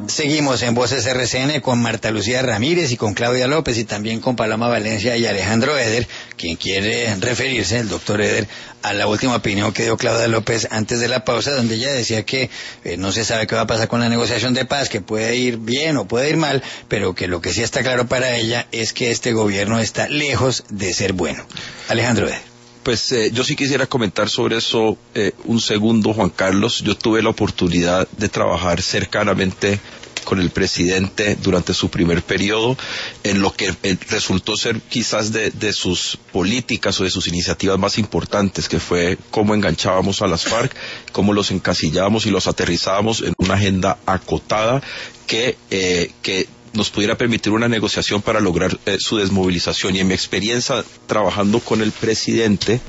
Seguimos en Voces RCN con Marta Lucía Ramírez y con Claudia López y también con Paloma Valencia y Alejandro Eder, quien quiere referirse, el doctor Eder, a la última opinión que dio Claudia López antes de la pausa, donde ella decía que no se sabe qué va a pasar con la negociación de paz, que puede ir bien o puede ir mal, pero que lo que sí está claro para ella es que este gobierno está lejos de ser bueno. Alejandro Eder. Pues yo sí quisiera comentar sobre eso un segundo, Juan Carlos. Yo tuve la oportunidad de trabajar cercanamente con el presidente durante su primer periodo en lo que resultó ser quizás de sus políticas o de sus iniciativas más importantes, que fue cómo enganchábamos a las FARC, cómo los encasillábamos y los aterrizábamos en una agenda acotada que nos pudiera permitir una negociación para lograr su desmovilización. Y en mi experiencia trabajando con el presidente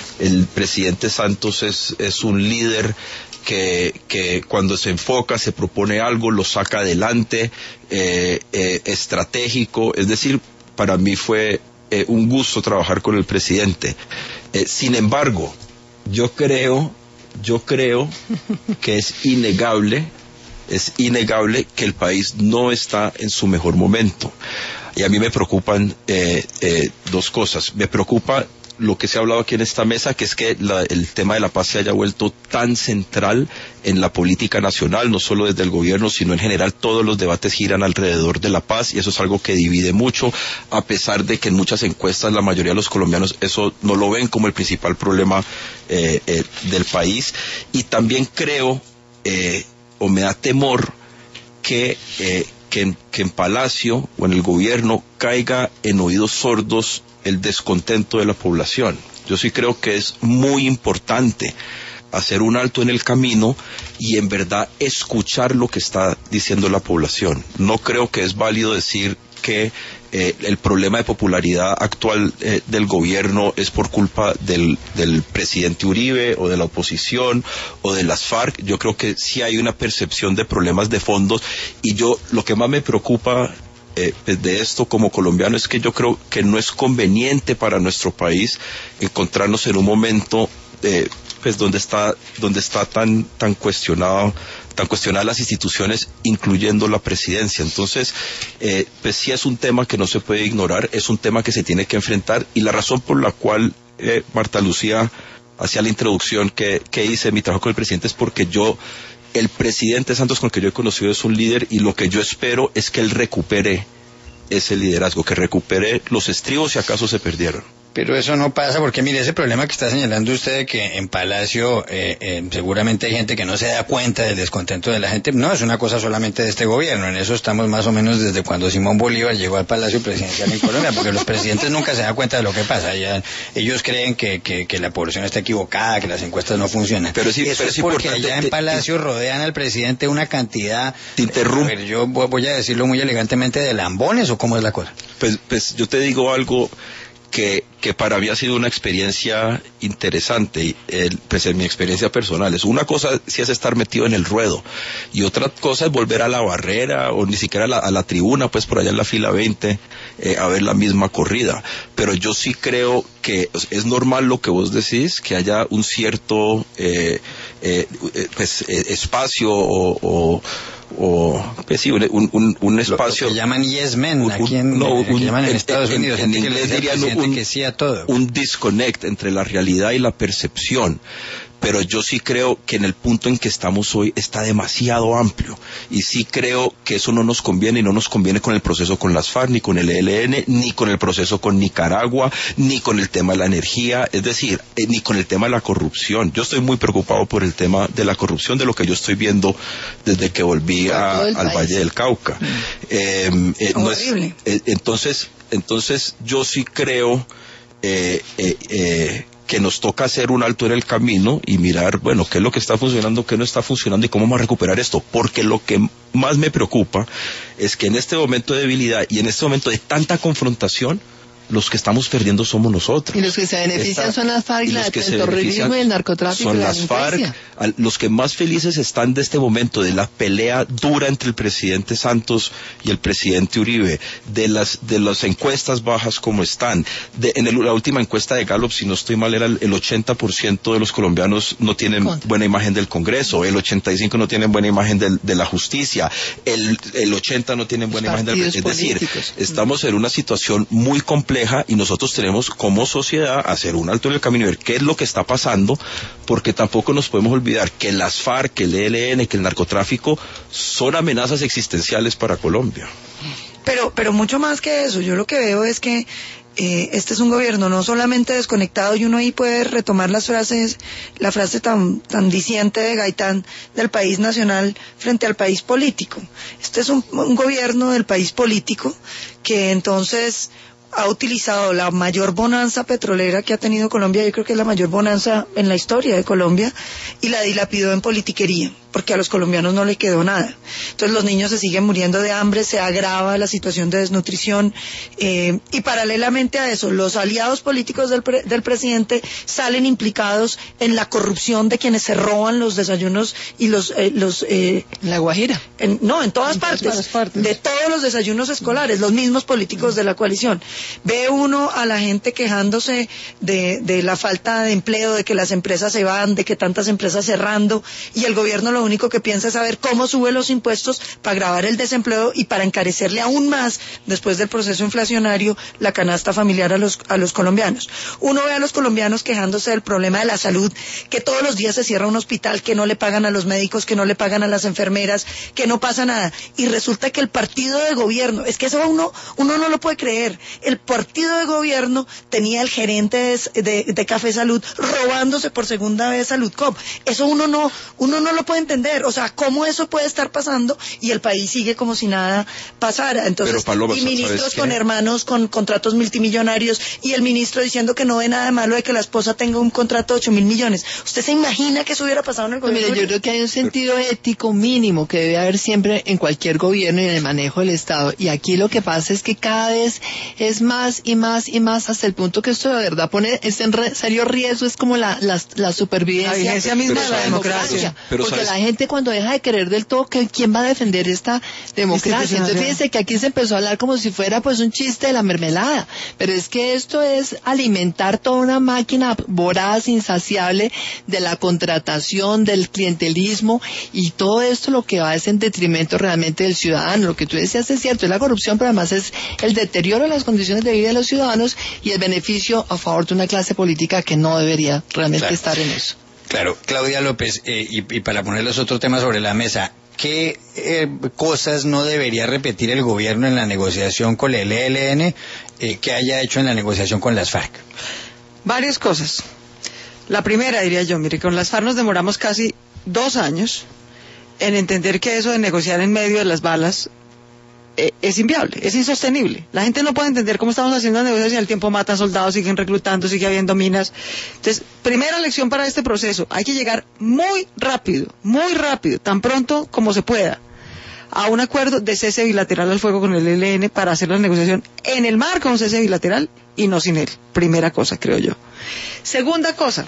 Santos es un líder que cuando se enfoca, se propone algo, lo saca adelante, estratégico. Es decir, para mí fue un gusto trabajar con el presidente. Sin embargo, yo creo que es innegable que el país no está en su mejor momento. Y a mí me preocupan dos cosas. Me preocupa lo que se ha hablado aquí en esta mesa, que es que el tema de la paz se haya vuelto tan central en la política nacional, no solo desde el gobierno, sino en general todos los debates giran alrededor de la paz, y eso es algo que divide mucho, a pesar de que en muchas encuestas la mayoría de los colombianos eso no lo ven como el principal problema del país. Y también creo, o me da temor, que en Palacio o en el gobierno caiga en oídos sordos el descontento de la población. Yo sí creo que es muy importante hacer un alto en el camino y en verdad escuchar lo que está diciendo la población. No creo que es válido decir que el problema de popularidad actual del gobierno es por culpa del presidente Uribe o de la oposición o de las FARC. Yo creo que sí hay una percepción de problemas de fondo, y lo que más me preocupa de esto como colombiano es que yo creo que no es conveniente para nuestro país encontrarnos en un momento pues donde está tan cuestionadas las instituciones, incluyendo la presidencia. Entonces, pues sí es un tema que no se puede ignorar, es un tema que se tiene que enfrentar, y la razón por la cual Marta Lucía hacía la introducción que hice mi trabajo con el presidente es porque el presidente Santos, con el que yo he conocido, es un líder, y lo que yo espero es que él recupere ese liderazgo, que recupere los estribos si acaso se perdieron. Pero eso no pasa porque, mire, ese problema que está señalando usted de que en Palacio seguramente hay gente que no se da cuenta del descontento de la gente, no es una cosa solamente de este gobierno. En eso estamos más o menos desde cuando Simón Bolívar llegó al Palacio Presidencial en Colombia, porque los presidentes nunca se dan cuenta de lo que pasa. Ellos creen que la población está equivocada, que las encuestas no funcionan. Pero sí, eso es porque allá en Palacio rodean al presidente una cantidad, yo voy a decirlo muy elegantemente, de lambones, ¿o cómo es la cosa? Pues yo te digo algo que para mí ha sido una experiencia interesante, pues en mi experiencia personal. Una cosa sí es estar metido en el ruedo, y otra cosa es volver a la barrera, o ni siquiera a la tribuna, pues por allá en la fila 20, a ver la misma corrida. Pero yo sí creo que es normal lo que vos decís, que haya un cierto espacio pues sí, un espacio. Lo que llaman yes men, aquí que llaman en Estados Unidos, en inglés dirían que sí a todo. Un disconnect entre la realidad y la percepción. Pero yo sí creo que en el punto en que estamos hoy está demasiado amplio, y sí creo que eso no nos conviene, y no nos conviene con el proceso con las FARC, ni con el ELN, ni con el proceso con Nicaragua, ni con el tema de la energía, es decir, ni con el tema de la corrupción. Yo estoy muy preocupado por el tema de la corrupción, de lo que yo estoy viendo desde que volví al Valle del Cauca. Entonces yo sí creo que nos toca hacer un alto en el camino y mirar, bueno, qué es lo que está funcionando, qué no está funcionando y cómo vamos a recuperar esto. Porque lo que más me preocupa es que en este momento de debilidad y en este momento de tanta confrontación, los que estamos perdiendo somos nosotros. Y los que se benefician son las FARC, el terrorismo y el narcotráfico. Son las FARC. Los que más felices están de este momento, de la pelea dura entre el presidente Santos y el presidente Uribe, de las encuestas bajas como están. La última encuesta de Gallup, si no estoy mal, era el 80% de los colombianos no tienen buena imagen del Congreso, el 85% no tienen buena imagen de la justicia, el 80% no tienen buena imagen del presidente. Es decir, estamos en una situación muy compleja y nosotros tenemos como sociedad hacer un alto en el camino y ver qué es lo que está pasando, porque tampoco nos podemos olvidar que las FARC, que el ELN, que el narcotráfico son amenazas existenciales para Colombia. Pero mucho más que eso, yo lo que veo es que este es un gobierno no solamente desconectado, y uno ahí puede retomar la frase tan diciente de Gaitán del país nacional frente al país político. Este es un gobierno del país político que entonces ha utilizado la mayor bonanza petrolera que ha tenido Colombia, yo creo que es la mayor bonanza en la historia de Colombia, y la dilapidó en politiquería, porque a los colombianos no le quedó nada. Entonces los niños se siguen muriendo de hambre, se agrava la situación de desnutrición, y paralelamente a eso, los aliados políticos del presidente salen implicados en la corrupción de quienes se roban los desayunos y La Guajira. En todas partes, de todos los desayunos escolares, los mismos políticos de la coalición. Ve uno a la gente quejándose de la falta de empleo, de que las empresas se van, de que tantas empresas cerrando, y el gobierno lo único que piensa es saber cómo sube los impuestos para agravar el desempleo y para encarecerle aún más, después del proceso inflacionario, la canasta familiar a los colombianos. Uno ve a los colombianos quejándose del problema de la salud, que todos los días se cierra un hospital, que no le pagan a los médicos, que no le pagan a las enfermeras, que no pasa nada, y resulta que el partido de gobierno, es que eso uno no lo puede creer, el partido de gobierno tenía el gerente de Café Salud robándose por segunda vez Saludcop. Eso uno no lo puede entender. O sea, ¿cómo eso puede estar pasando y el país sigue como si nada pasara? Entonces, y ministros con hermanos con contratos multimillonarios, y el ministro diciendo que no ve nada de malo de que la esposa tenga un contrato de 8.000 millones. ¿Usted se imagina que eso hubiera pasado en el gobierno? Mire, yo creo que hay un sentido ético mínimo que debe haber siempre en cualquier gobierno y en el manejo del Estado. Y aquí lo que pasa es que cada vez es más y más y más, hasta el punto que esto de verdad pone en serio riesgo, es como la supervivencia, la vigencia misma de la democracia. Porque la gente cuando deja de querer del todo, ¿quién va a defender esta democracia? Entonces fíjense que aquí se empezó a hablar como si fuera pues un chiste de la mermelada, pero es que esto es alimentar toda una máquina voraz, insaciable, de la contratación, del clientelismo, y todo esto lo que va es en detrimento realmente del ciudadano. Lo que tú decías es cierto, es la corrupción, pero además es el deterioro de las condiciones de vida de los ciudadanos y el beneficio a favor de una clase política que no debería realmente estar en eso. Claro, Claudia López, y para poner los otros temas sobre la mesa, ¿qué cosas no debería repetir el gobierno en la negociación con el ELN que haya hecho en la negociación con las FARC? Varias cosas. La primera, diría yo, mire, con las FARC nos demoramos casi 2 años en entender que eso de negociar en medio de las balas es inviable, es insostenible. La gente no puede entender cómo estamos haciendo negocios y al tiempo matan soldados, siguen reclutando, sigue habiendo minas. Entonces, primera lección para este proceso, hay que llegar muy rápido, tan pronto como se pueda, a un acuerdo de cese bilateral al fuego con el ELN para hacer la negociación en el marco de un cese bilateral y no sin él. Primera cosa, creo yo. Segunda cosa,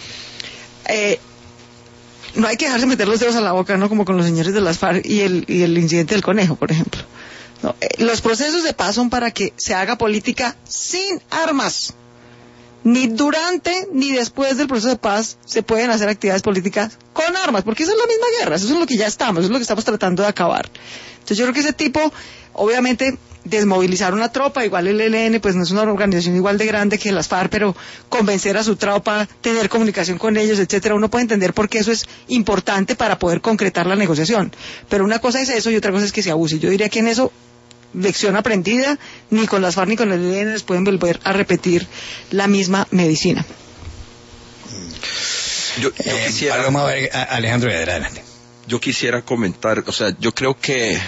no hay que dejarse meter los dedos a la boca, ¿no? Como con los señores de las FARC y el incidente del conejo, por ejemplo. No, los procesos de paz son para que se haga política sin armas. Ni durante ni después del proceso de paz se pueden hacer actividades políticas con armas, porque esa es la misma guerra, eso es lo que ya estamos, eso es lo que estamos tratando de acabar. Entonces yo creo que ese tipo, obviamente, desmovilizar una tropa, igual el ELN, pues no es una organización igual de grande que las FARC, pero convencer a su tropa, tener comunicación con ellos, etcétera, uno puede entender por qué eso es importante para poder concretar la negociación. Pero una cosa es eso y otra cosa es que se abuse. Yo diría que en eso, lección aprendida, ni con las FARC ni con el ELN les pueden volver a repetir la misma medicina. Yo quisiera... Alejandro, adelante. Yo quisiera comentar, o sea, yo creo que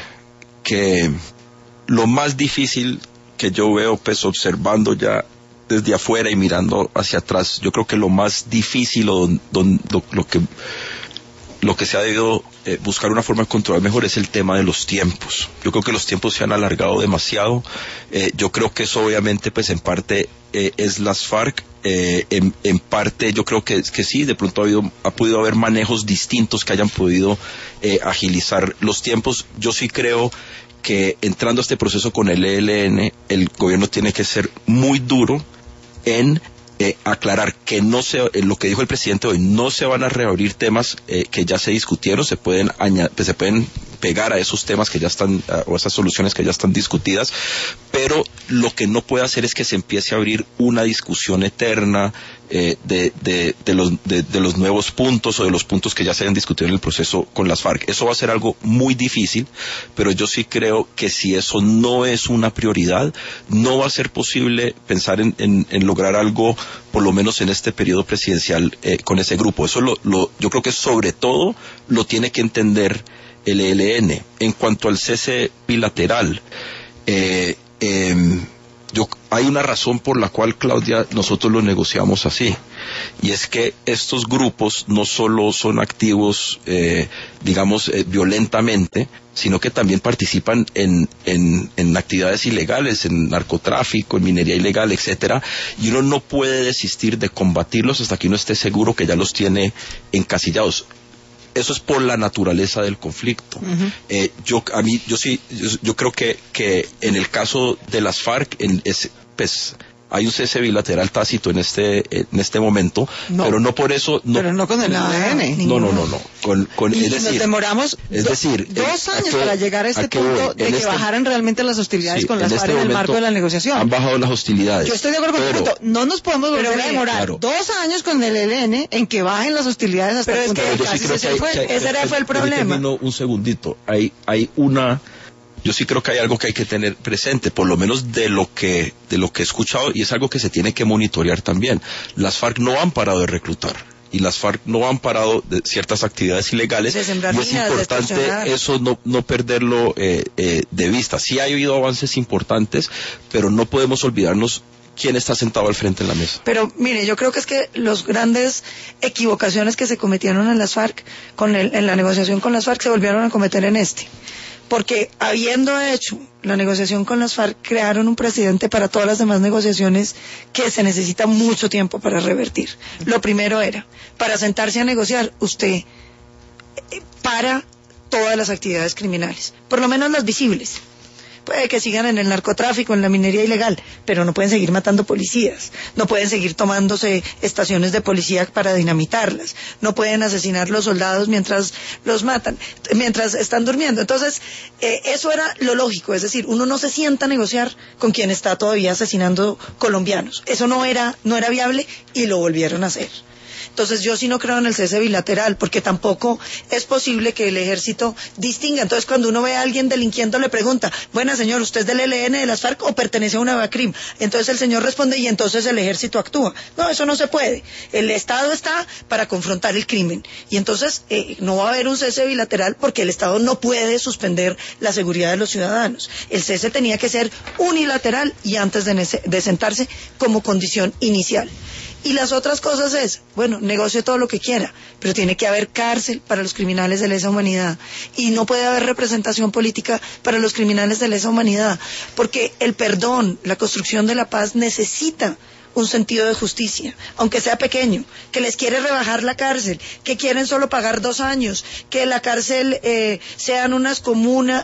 lo más difícil que yo veo, pues observando ya desde afuera y mirando hacia atrás, yo creo que lo más difícil o lo lo que se ha debido buscar una forma de controlar mejor es el tema de los tiempos. Yo creo que los tiempos se han alargado demasiado. Yo creo que eso obviamente pues en parte es las FARC. En parte yo creo que sí, de pronto ha podido haber manejos distintos que hayan podido agilizar los tiempos. Yo sí creo que entrando a este proceso con el ELN, el gobierno tiene que ser muy duro en aclarar que lo que dijo el presidente hoy, no se van a reabrir temas que ya se discutieron, se pueden pegar a esos temas que ya están, o esas soluciones que ya están discutidas, pero lo que no puede hacer es que se empiece a abrir una discusión eterna de los nuevos puntos o de los puntos que ya se hayan discutido en el proceso con las FARC. Eso va a ser algo muy difícil, pero yo sí creo que si eso no es una prioridad, no va a ser posible pensar en lograr algo, por lo menos en este periodo presidencial, con ese grupo. Eso yo creo que sobre todo lo tiene que entender el ELN. En cuanto al cese bilateral, hay una razón por la cual, Claudia, nosotros lo negociamos así, y es que estos grupos no solo son activos, violentamente, sino que también participan en actividades ilegales, en narcotráfico, en minería ilegal, etcétera, y uno no puede desistir de combatirlos hasta que uno esté seguro que ya los tiene encasillados. Eso es por la naturaleza del conflicto. Yo creo que en el caso de las FARC, hay un cese bilateral tácito en este momento, pero no por eso. No, pero no con el ELN. No. Y nos demoramos 2 años para llegar a este punto de que bajaran realmente las hostilidades con las FARC en el marco de la negociación. Han bajado las hostilidades. Yo estoy de acuerdo con el punto. No nos podemos volver a demorar 2 años con el ELN en que bajen las hostilidades hasta el punto de que ese fue el problema. Un segundito. Yo sí creo que hay algo que hay que tener presente, por lo menos de lo que he escuchado, y es algo que se tiene que monitorear también. Las FARC no han parado de reclutar, y las FARC no han parado de ciertas actividades ilegales, y es importante eso no perderlo de vista. Sí ha habido avances importantes, pero no podemos olvidarnos quién está sentado al frente de la mesa. Pero mire, yo creo que es que las grandes equivocaciones que se cometieron en las FARC, en la negociación con las FARC, se volvieron a cometer en porque habiendo hecho la negociación con las FARC, crearon un precedente para todas las demás negociaciones que se necesita mucho tiempo para revertir. Lo primero era, para sentarse a negociar, usted para todas las actividades criminales, por lo menos las visibles. Puede que sigan en el narcotráfico, en la minería ilegal, pero no pueden seguir matando policías, no pueden seguir tomándose estaciones de policía para dinamitarlas, no pueden asesinar los soldados mientras los matan, mientras están durmiendo. Entonces, eso era lo lógico, es decir, uno no se sienta a negociar con quien está todavía asesinando colombianos. Eso no era viable y lo volvieron a hacer. Entonces yo sí no creo en el cese bilateral, porque tampoco es posible que el ejército distinga. Entonces cuando uno ve a alguien delinquiendo le pregunta, buena señor, ¿usted es del ELN, de las FARC o pertenece a una BACRIM? Entonces el señor responde y entonces el ejército actúa. No, eso no se puede. El Estado está para confrontar el crimen. Y entonces no va a haber un cese bilateral porque el Estado no puede suspender la seguridad de los ciudadanos. El cese tenía que ser unilateral y antes de sentarse como condición inicial. Y las otras cosas es, bueno, negocie todo lo que quiera, pero tiene que haber cárcel para los criminales de lesa humanidad y no puede haber representación política para los criminales de lesa humanidad, porque el perdón, la construcción de la paz necesita un sentido de justicia, aunque sea pequeño, que les quiere rebajar la cárcel, que quieren solo pagar 2 años, que la cárcel sean unas comunas,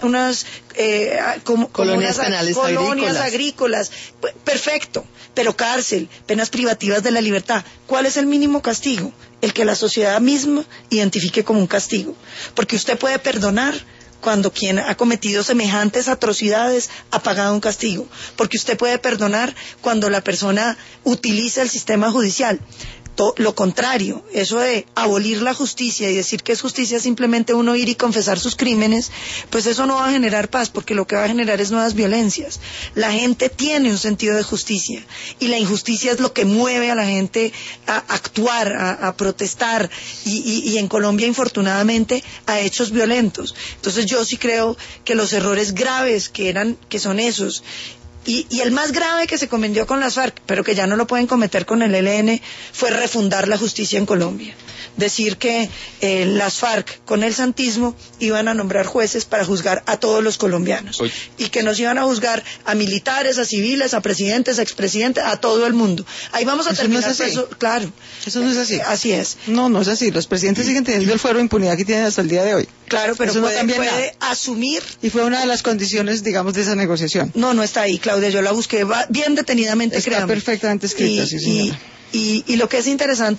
colonias penales agrícolas. Perfecto, pero cárcel, penas privativas de la libertad. ¿Cuál es el mínimo castigo? El que la sociedad misma identifique como un castigo, porque usted puede perdonar cuando quien ha cometido semejantes atrocidades ha pagado un castigo, porque usted puede perdonar cuando la persona utiliza el sistema judicial. Lo contrario, eso de abolir la justicia y decir que es justicia simplemente uno ir y confesar sus crímenes, pues eso no va a generar paz, porque lo que va a generar es nuevas violencias. La gente tiene un sentido de justicia y la injusticia es lo que mueve a la gente a actuar, a protestar y en Colombia infortunadamente a hechos violentos. Entonces yo sí creo que los errores graves que son esos, Y el más grave que se cometió con las FARC, pero que ya no lo pueden cometer con el ELN, fue refundar la justicia en Colombia. Decir que las FARC con el santismo iban a nombrar jueces para juzgar a todos los colombianos. Oye. Y que nos iban a juzgar a militares, a civiles, a presidentes, a expresidentes, a todo el mundo. Ahí vamos a Eso terminar. no es así. Eso, claro. Eso no es así. Así es. No es así. Los presidentes siguen teniendo el fuero de impunidad que tienen hasta el día de hoy. Claro, pero Eso no puede cambia nada. asumir. Y fue una de las condiciones, digamos, de esa negociación. No está ahí, Claudia. Yo la busqué bien detenidamente. Está créame. perfectamente escrita, sí, señora. Y lo que es interesante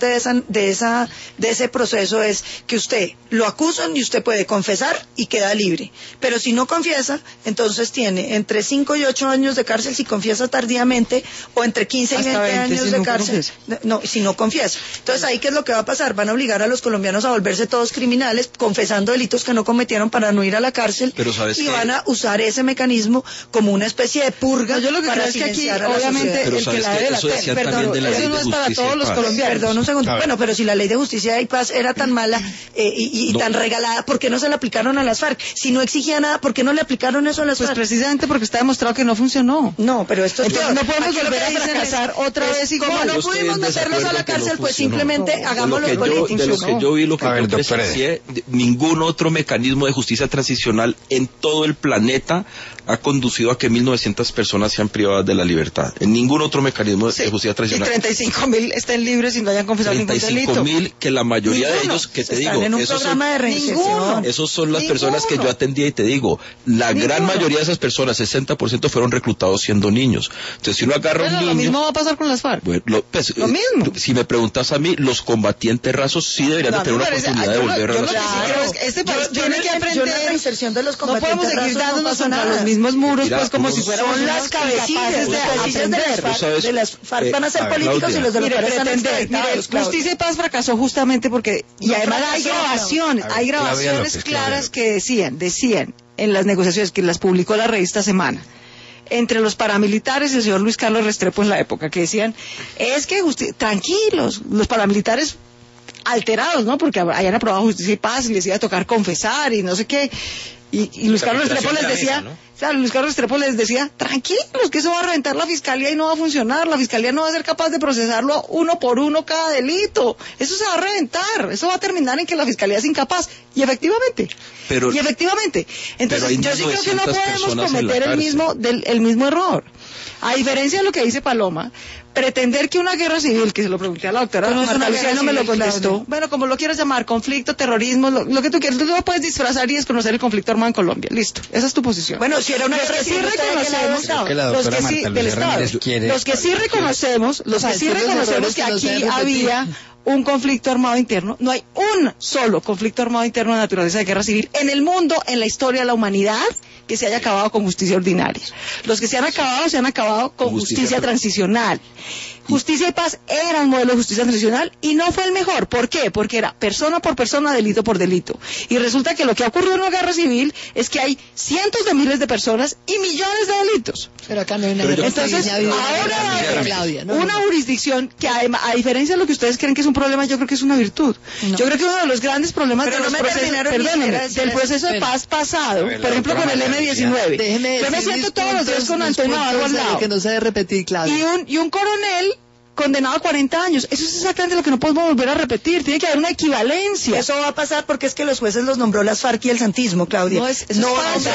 de ese proceso es que usted lo acusan y usted puede confesar y queda libre. Pero si no confiesa, entonces tiene entre 5 y 8 años de cárcel si confiesa tardíamente, o entre 15 y 20 años si de no cárcel. confiesa. No, si no confiesa. Entonces ahí, ¿qué es lo que va a pasar? Van a obligar a los colombianos a volverse todos criminales, confesando delitos que no cometieron para no ir a la cárcel. Pero ¿sabes y qué? van a usar ese mecanismo como una especie de purga. Yo lo que para creo es que aquí, silenciar a la obviamente, sociedad. Pero el que ¿sabes la qué? debe la Eso decían perdón, también de la eso ley no de es para justicia y todos los paz. colombianos. Perdón un segundo. A ver. Bueno, pero si la ley de justicia y paz era tan mala y No. tan regalada, ¿por qué no se la aplicaron a las FARC? Si no exigía nada, ¿por qué no le aplicaron eso a las Pues FARC? precisamente porque está demostrado que no funcionó. No, pero esto es Entonces peor. no podemos Aquí lo volver que a dicen fracasar otra vez igual. Como no Yo estoy pudimos en meterlos a desacuerdo la que no cárcel, pues funcionó. simplemente De hagámoslo lo políticos. que yo vi, lo que A ver, yo doctor presencié, ningún otro mecanismo de justicia transicional en todo el planeta ha conducido a que 1.900 personas sean privadas de la libertad. En ningún otro mecanismo de justicia Y transicional. 35.000 estén libres y no hayan confesado ningún delito. 35.000, que la mayoría de Ninguno. ellos, que te Están digo, en un esos son, programa de reinserción. esos son las Ninguno. personas que yo atendía y te digo, la gran Ninguno. mayoría de esas personas, 60%, fueron reclutados siendo niños. Entonces, si uno agarra Bueno, un lo niño... mismo va a pasar con las FARC. Bueno, Lo mismo. Si me preguntas a mí, los combatientes rasos sí deberían de No, tener me una parece- oportunidad de yo no- volver a yo la lo que sí sociedad. creo es que este país tiene que Yo en la aprender. reinserción de los No combatientes podemos seguir rasos no dándonos pasa contra nada. los mismos muros, Mira, pues como uno- si fuéramos Son las unos cabecillas incapaces de de Tú sabes, las FARC van a ser a ver, políticos Claudia. y los de los Mire, FARC están mire, extraditados, Claudia. Justicia y Paz fracasó justamente porque, y No además hay fracasó, grabaciones, Claudia. hay Claudia grabaciones López, claras Claudia que decían en las negociaciones que las publicó la revista Semana, entre los paramilitares y el señor Luis Carlos Restrepo en la época, que decían, es que tranquilos, los paramilitares alterados, ¿no? Porque hayan aprobado Justicia y Paz y les iba a tocar confesar y no sé qué. Y Luis Carlos Restrepo les decía, Luis Carlos Restrepo les decía, tranquilos, que eso va a reventar la fiscalía y no va a funcionar, la fiscalía no va a ser capaz de procesarlo uno por uno cada delito, eso se va a reventar, eso va a terminar en que la fiscalía es incapaz, y efectivamente, Pero entonces hay yo sí creo que no 900 podemos personas en la cometer cárcel. el mismo error. A diferencia de lo que dice Paloma, pretender que una guerra civil, que se lo pregunté a la doctora Pero no es Marta una Lucía, guerra no me lo civil, contestó. Claudia. Bueno, como lo quieras llamar, conflicto, terrorismo, lo que tú quieras, tú no puedes disfrazar y desconocer el conflicto armado en Colombia. Listo, esa es tu posición. Bueno, si era una Los guerra que sí civil, ¿usted de qué lado reconocemos, estaba? Creo que la los doctora que sí, Marta del Lucía Estado, Ramírez quiere- los que sí reconocemos, los que sí Los reconocemos errores que que no se aquí deben repetir. había un conflicto armado interno, no hay un solo conflicto armado interno de naturaleza de guerra civil en el mundo, en la historia de la humanidad, que se haya acabado con justicia ordinaria. Los que se han acabado con justicia transicional. Justicia y Paz era un modelo de justicia transicional y no fue el mejor. ¿Por qué? Porque era persona por persona, delito por delito. Y resulta que lo que ha ocurrido en una guerra civil es que hay cientos de miles de personas y millones de delitos. Pero acá no hay una Pero yo- guerra Entonces, civil, ni ha habido una ahora guerra va a civil, haber Claudia, no, una no. jurisdicción que además, a diferencia de lo que ustedes creen que es un problema, yo creo que es una virtud. No. Yo creo que uno de los grandes problemas Pero de no los me procesos, terminaron ni perdónenme, siquiera de decir del eso. proceso de Espera. paz pasado, A ver, la por ejemplo doctora con el Marta M-19. Déjeme Yo me decir siento mis todos los días puntos, con mis Antonio Navarro al puntos, lado. que no se debe repetir, Claudia. Y un coronel condenado a 40 años. Eso es exactamente lo que no podemos volver a repetir. Tiene que haber una equivalencia. Eso va a pasar porque es que los jueces los nombró las FARC y el santismo, Claudia. No, eso es falso.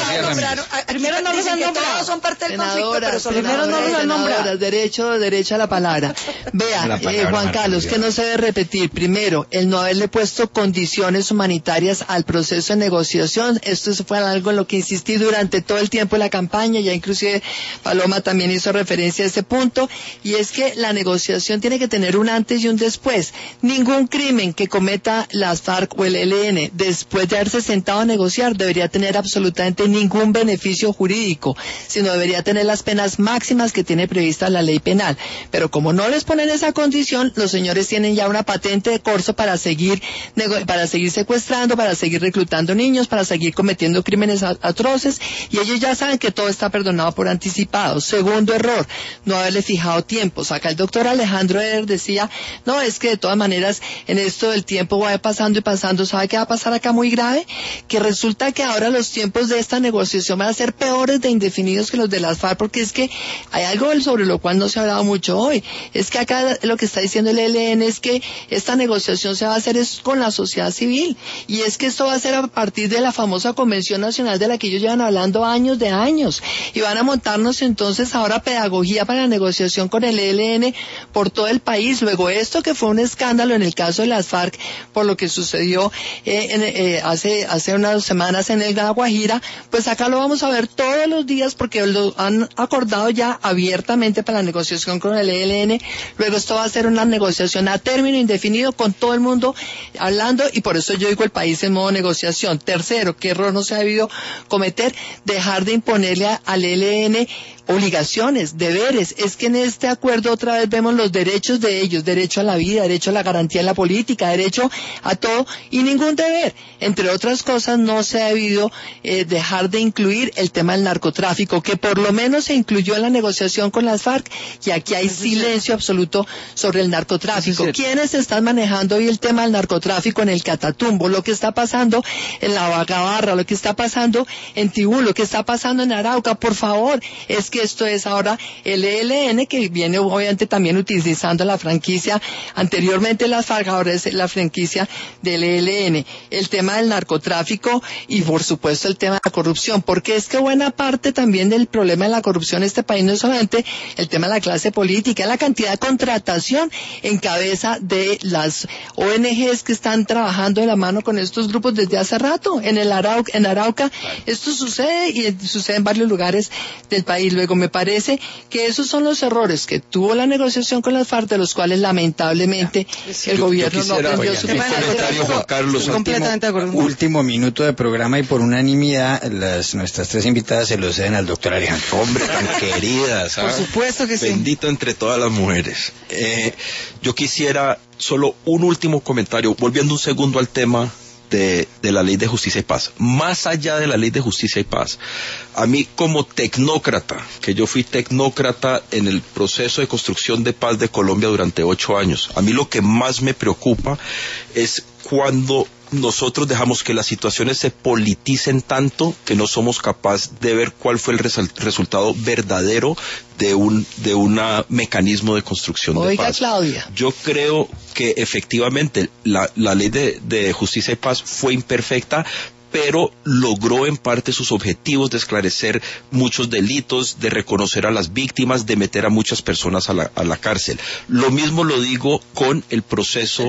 Primero no los han nombrado. Todos son parte del conflicto, Senadoras, pero solo primero no los han nombrado. senadoras, derecho a la palabra. Vea, La palabra, Juan Marta Carlos, Lucía. que no se debe repetir. Primero, el no haberle puesto condiciones humanitarias al proceso de negociación. Esto fue algo en lo que insistí durante todo el tiempo de la campaña. Ya inclusive Paloma también hizo referencia a ese punto. Y es que la negociación tiene que tener un antes y un después. Ningún crimen que cometa las FARC o el ELN después de haberse sentado a negociar debería tener absolutamente ningún beneficio jurídico, sino debería tener las penas máximas que tiene prevista la ley penal. Pero como no les ponen esa condición, los señores tienen ya una patente de corso para seguir secuestrando, para seguir reclutando niños, para seguir cometiendo crímenes atroces, y ellos ya saben que todo está perdonado por anticipado. Segundo error, no haberle fijado tiempos. Acá el doctor Alejandro Eder decía, no, es que de todas maneras en esto del tiempo va pasando y pasando. ¿Sabe qué va a pasar acá muy grave? Que resulta que ahora los tiempos de esta negociación van a ser peores de indefinidos que los de las FARC, porque es que hay algo sobre lo cual no se ha hablado mucho hoy. Es que acá lo que está diciendo el ELN es que esta negociación se va a hacer es con la sociedad civil, y es que esto va a ser a partir de la famosa Convención Nacional de la que ellos llevan hablando años de años, y van a montarnos entonces ahora pedagogía para la negociación con el ELN por todo el país. Luego esto que fue un escándalo en el caso de las FARC por lo que sucedió hace unas semanas en el Guajira, pues acá lo vamos a ver todos los días porque lo han acordado ya abiertamente para la negociación con el ELN. Luego esto va a ser una negociación a término indefinido con todo el mundo hablando, y por eso yo digo el país en modo negociación. Tercero, ¿qué error no se ha debido cometer? Dejar de imponerle al ELN obligaciones, deberes. Es que en este acuerdo otra vez vemos los derechos de ellos, derecho a la vida, derecho a la garantía en la política, derecho a todo y ningún deber. Entre otras cosas, no se ha debido dejar de incluir el tema del narcotráfico, que por lo menos se incluyó en la negociación con las FARC, y aquí hay silencio absoluto sobre el narcotráfico. ¿Quiénes están manejando hoy el tema del narcotráfico en el Catatumbo? Lo que está pasando en la Vagabarra, lo que está pasando en Tibú, lo que está pasando en Arauca, por favor, es que esto es ahora el ELN, que viene obviamente también utilizando la franquicia, anteriormente las FARC, ahora es la franquicia del ELN. El tema del narcotráfico y por supuesto el tema de la corrupción, porque es que buena parte también del problema de la corrupción en este país no es solamente el tema de la clase política, es la cantidad de contratación en cabeza de las ONGs que están trabajando de la mano con estos grupos desde hace rato. En Arauca esto sucede, y sucede en varios lugares del país. Luego me parece que esos son los errores que tuvo la negociación con las FARC, de los cuales lamentablemente el gobierno no aprendió suficiente. Juan Carlos, completamente de acuerdo. Último minuto de programa y por unanimidad nuestras tres invitadas se lo ceden al doctor Alejandro. Hombre, tan querida, ¿sabes? Por supuesto que sí. Bendito entre todas las mujeres. Yo quisiera solo un último comentario, volviendo un segundo al tema de la Ley de Justicia y Paz. Más allá de la Ley de Justicia y Paz, a mí como tecnócrata, que yo fui tecnócrata en el proceso de construcción de paz de Colombia durante 8 años, a mí lo que más me preocupa es cuando nosotros dejamos que las situaciones se politicen tanto que no somos capaces de ver cuál fue el resultado verdadero de un mecanismo de construcción de paz. Claudia. Yo creo que efectivamente la ley de justicia y paz fue imperfecta, pero logró en parte sus objetivos de esclarecer muchos delitos, de reconocer a las víctimas, de meter a muchas personas a la cárcel. Lo mismo lo digo con el proceso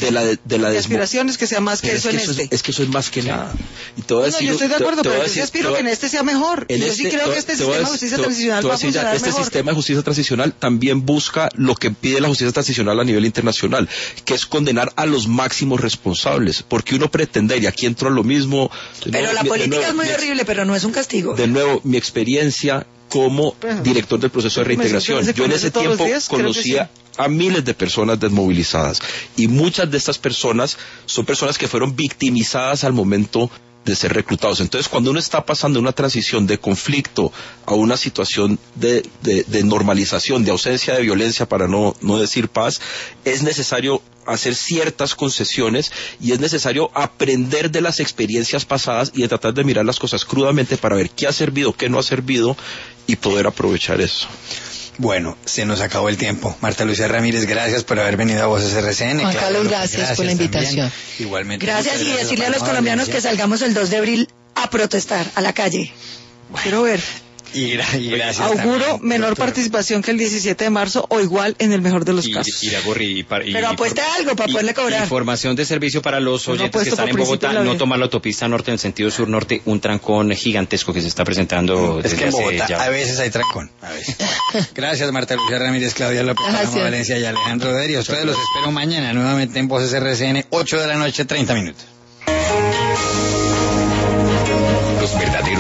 de la aspiraciones que sea más que eso en este. Es que eso es más que nada. Y yo estoy de acuerdo, pero yo aspiro que en este sea mejor. Y yo sí creo que este sistema de justicia transicional va a funcionar mejor. Este sistema de justicia transicional también busca lo que pide la justicia transicional a nivel internacional, que es condenar a los máximos responsables, porque uno pretende, y aquí entro a lo mismo. Pero la política es muy horrible, pero no es un castigo. De nuevo, mi experiencia como director del proceso de reintegración. Yo en ese tiempo conocía a miles de personas desmovilizadas, y muchas de estas personas son personas que fueron victimizadas al momento de ser reclutados. Entonces, cuando uno está pasando una transición de conflicto a una situación de normalización, de ausencia de violencia, para no decir paz, es necesario hacer ciertas concesiones, y es necesario aprender de las experiencias pasadas y de tratar de mirar las cosas crudamente para ver qué ha servido, qué no ha servido, y poder aprovechar eso. Bueno, se nos acabó el tiempo. Marta Lucía Ramírez, gracias por haber venido a Voces RCN. Juan Carlos, gracias por la invitación. Igualmente. Gracias, y decirle a los colombianos que salgamos el 2 de abril a protestar a la calle. Bueno. Quiero ver. Y gracias. Auguro también, menor doctor. participación que el 17 de marzo o igual en el mejor de los casos. Pero apueste algo para poderle cobrar. Información de servicio para los oyentes que están en Bogotá: no tomar la autopista norte en sentido sur-norte, un trancón gigantesco que se está presentando Es desde que en hace Bogotá ya. a veces hay trancón. A veces. Gracias, Marta Lucía Ramírez, Claudia López, Paloma Valencia y Alejandro Derio. Ustedes los espero mañana nuevamente en Voces RCN, 8 de la noche, 30 minutos. Los verdaderos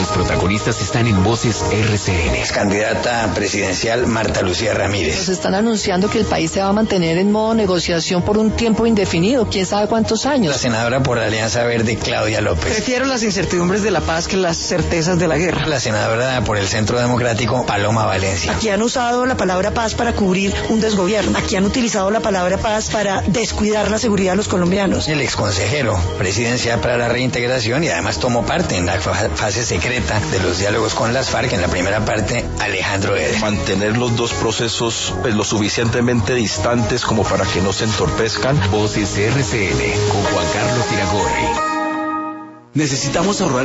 protagonistas están en Voces RCN. Candidata presidencial Marta Lucía Ramírez. Nos están anunciando que el país se va a mantener en modo negociación por un tiempo indefinido, quién sabe cuántos años. La senadora por la Alianza Verde, Claudia López. Prefiero las incertidumbres de la paz que las certezas de la guerra. La senadora por el Centro Democrático, Paloma Valencia. Aquí han usado la palabra paz para cubrir un desgobierno. Aquí han utilizado la palabra paz para descuidar la seguridad de los colombianos. El exconsejero presidencial para la reintegración y además tomó parte en la fase secreta de los diálogos con las FARC. En la primera parte, Alejandro Eder. Mantener los dos procesos lo suficientemente distantes como para que no se entorpezcan. Voces RCN con Juan Carlos Iragorri. Necesitamos ahorrar